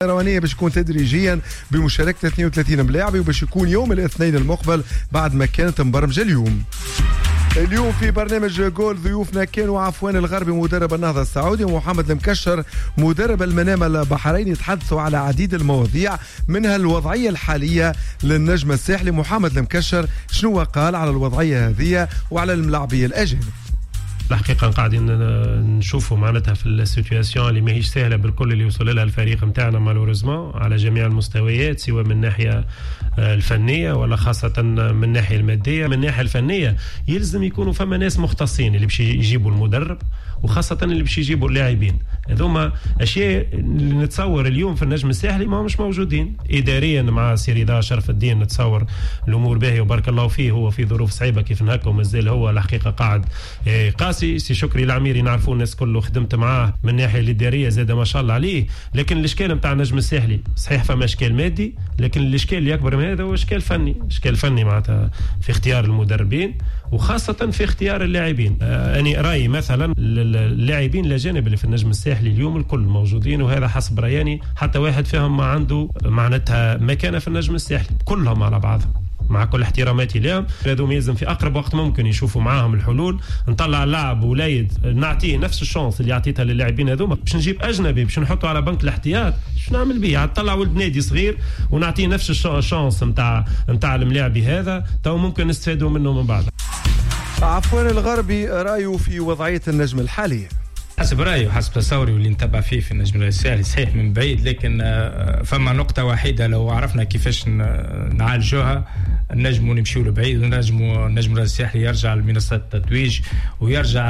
الروانية باش يكون تدريجيا بمشاركة 32 ملاعب، وباش يكون يوم الاثنين المقبل بعد ما كانت مبرمجة اليوم في برنامج جول ضيوفنا كانوا عفوان الغربي مدرب النهضة السعودي ومحمد المكشر مدرب المنامة البحريني. يتحدثوا على عديد المواضيع منها الوضعية الحالية للنجم الساحلي. محمد المكشر شنو قال على الوضعية هذه وعلى الملاعبية الأجانب؟ الحقيقة قاعدين نشوفوا معناتها في السيتواسيون اللي ماهيش سهلة بالكل اللي وصل لها الفريق متاعنا مالوريزمون على جميع المستويات، سواء من الناحية الفنية ولا خاصة من الناحية المادية. من الناحية الفنية يلزم يكونوا فما ناس مختصين اللي باش يجيبوا المدرب وخاصة اللي باش يجيبوا اللاعبين. هذوما أشياء اللي نتصور اليوم في النجم الساحلي ما مش موجودين. إداريا مع سيريدا شرف الدين نتصور الأمور باهية وبارك الله فيه، هو في ظروف صعيبة كيف هكا ومازال هو الحقيقة قاعد قاسي. سي شكري العميري نعرفوا الناس كله خدمت معاه من الناحية الإدارية زاد ما شاء الله عليه، لكن الإشكال متاع النجم الساحلي صحيح فما إشكال مادي، لكن الإشكال اللي أكبر من هذا هو إشكال فني. إشكال فني معناتها في اختيار المدربين وخاصة في اختيار اللاعبين. أنا رأيي مثلا اللاعبين الأجانب اللي في النجم الساحلي اليوم الكل موجودين، وهذا حسب رأياني حتى واحد فيهم ما عنده معناتها مكانة في النجم الساحلي، كلهم على بعضهم مع كل احتراماتي لهم. هذوما يلزم في أقرب وقت ممكن يشوفوا معاهم الحلول. نطلع اللاعب ولايد نعطيه نفس الشانس اللي عطيتها للاعبين هذوما. باش نجيب أجنبي باش نحطه على بنك الاحتياط شو نعمل بيه؟ نطلع ولد نادي صغير ونعطيه نفس الشانس نتاع الملاعبي هذا، تو ممكن نستفادوا منه من بعد. عفوان الغربي رأيه في وضعية النجم الحالي؟ حسب رأيي وحسب تصوري واللي نتبع فيه في النجم الساحلي صحيح من بعيد، لكن فما نقطة واحدة لو عرفنا كيفاش نعالجوها النجم ونمشيو لبعيد، النجم الساحلي يرجع لمنصة التتويج ويرجع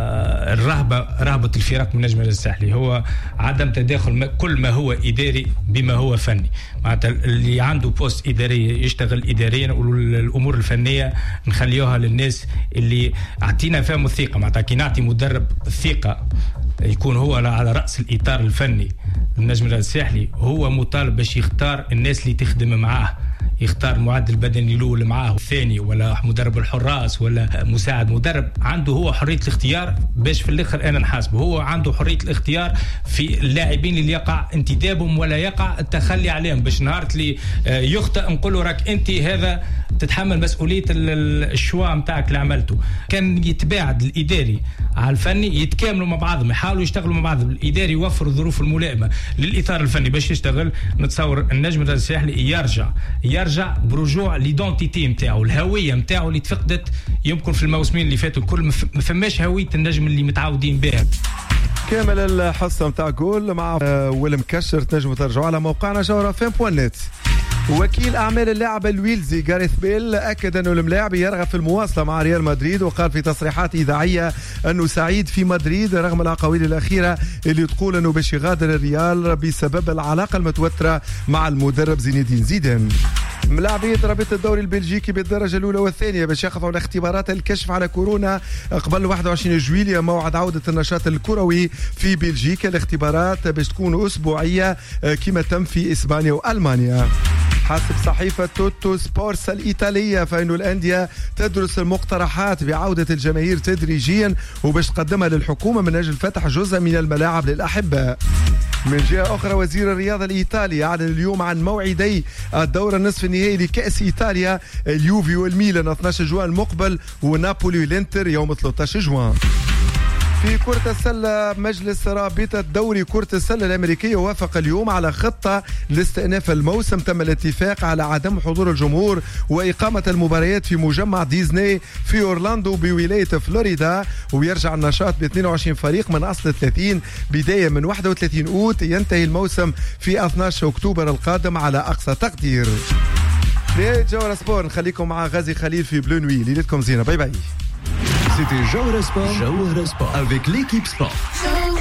رهبة الفرق من النجم الساحلي هو عدم تداخل كل ما هو إداري بما هو فني. معناتها اللي عنده بوست إداري يشتغل إداريا، والأمور الفنية نخليوها للناس اللي عطينا فيهم الثقة. معناتها كي نعطي مدرب الثقة يكون هو على رأس الإطار الفني للنجم الساحلي، هو مطالب باش يختار الناس اللي تخدم معاه، يختار المعدل البدني الاول معاه الثاني ولا مدرب الحراس ولا مساعد مدرب. عنده هو حريه الاختيار باش في الاخر انا نحاسبه. هو عنده حريه الاختيار في اللاعبين اللي يقع انتدابهم ولا يقع التخلي عليهم، باش نهار اللي يخطئ نقول راك انت هذا تتحمل مسؤوليه الشوا نتاعك اللي عملته. كان يتباعد الاداري على الفني يتكاملوا مع بعضهم، يحاولوا يشتغلوا مع بعضهم، الاداري يوفر الظروف الملائمه للاطار الفني باش يشتغل. نتصور النجم الساحلي يرجع برجوع ليدونتيتي نتاعو، الهويه نتاعو اللي تفقدت يمكن في الموسمين اللي فاتوا الكل. ما فماش هويه النجم اللي متعودين بها. كامل الحصه نتاع جول مع والمكشر تنجموا ترجعوا على موقعنا جوهرفم.net. وكيل أعمال اللاعب الويلزي غاريث بيل أكد أنه الملاعب يرغب في المواصلة مع ريال مدريد، وقال في تصريحات إذاعية أنه سعيد في مدريد رغم الأقاويل الأخيرة اللي تقول أنه باش يغادر الريال بسبب العلاقة المتوترة مع المدرب زين الدين زيدان. ملاعبية رابطة الدوري البلجيكي بالدرجة الأولى والثانية باش يخضعوا لاختبارات الكشف على كورونا قبل 21 جويلية موعد عودة النشاط الكروي في بلجيكا. الاختبارات باش تكون أسبوعية كما تم في إسبانيا وألمانيا. حسب صحيفة توتو سبورتس الإيطالية فإن الأندية تدرس المقترحات بعودة الجماهير تدريجيا وباش تقدمها للحكومة من أجل فتح جزء من الملاعب للأحباء. من جهة أخرى وزير الرياضة الإيطالي أعلن اليوم عن موعدي الدورة النصف النهائي لكأس إيطاليا، اليوفي والميلان 12 جوان المقبل ونابولي والإنتر يوم 13 جوان. في كرة السلة مجلس رابطة دوري كرة السلة الأمريكية وافق اليوم على خطة لاستئناف الموسم. تم الاتفاق على عدم حضور الجمهور وإقامة المباريات في مجمع ديزني في أورلاندو بولاية فلوريدا، ويرجع النشاط ب 22 فريق من أصل 30 بداية من 31 أوت. ينتهي الموسم في 12 أكتوبر القادم على أقصى تقدير. نهاية جوهر سبور، نخليكم مع غازي خليل في بلو نوي. ليلتكم زينة، باي باي. C'était Jawhara Sport avec l'équipe sport.